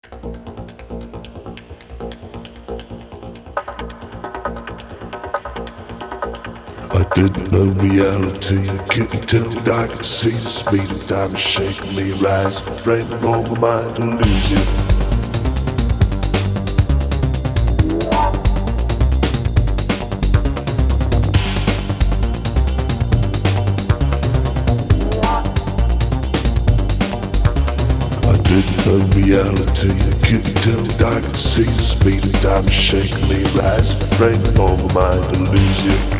I didn't know reality, I couldn't tell that I could see the speed of time is shaking me, rising, framing on my mind to lose you. I didn't know reality, I couldn't tell that I could see the speed of time is shaking me, rising, framing on my mind to lose you.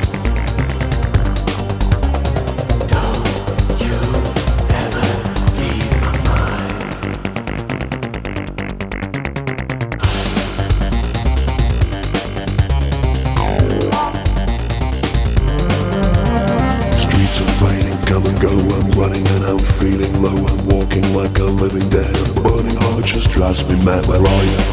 Come and go, I'm running and I'm feeling low. I'm walking like a living dead. A burning heart just drives me mad. Where are you?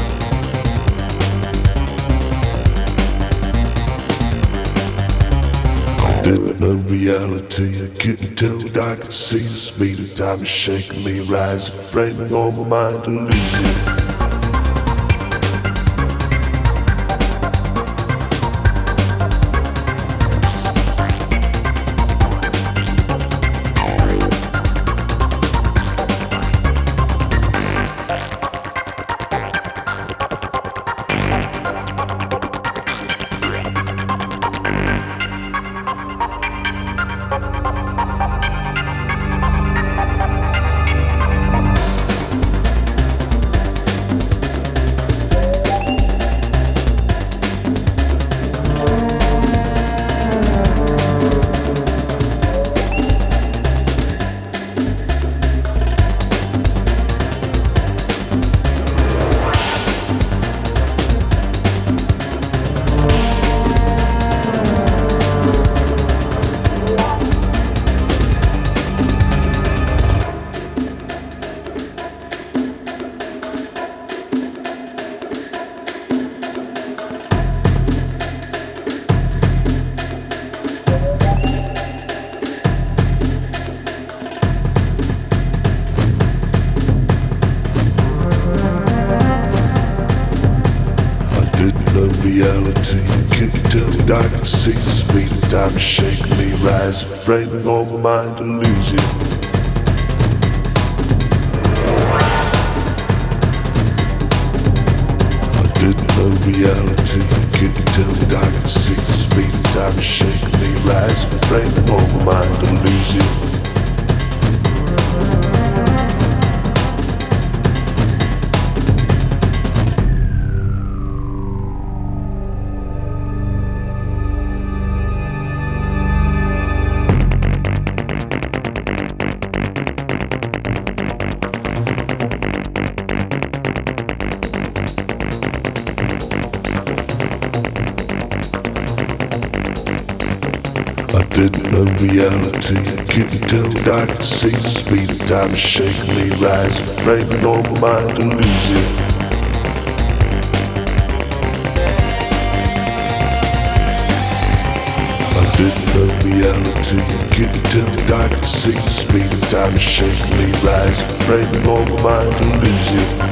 I didn't know reality, I couldn't tell that I could see the speed of time is shaking me, rising, framing on my mind to lose you. Reality, you couldn't tell that I could see the speed of time is shaking me, rising, framing on my mind to lose you. I didn't know reality, you couldn't tell that I could see the speed of time is shaking me, rising, framing on my mind to lose you. I didn't know reality, I couldn't tell that I could see the speed of time is shaking me, rising, framing on my mind to lose you. I didn't know reality, I couldn't tell that I could see the speed of time is shaking me, rising, framing on my mind to lose you.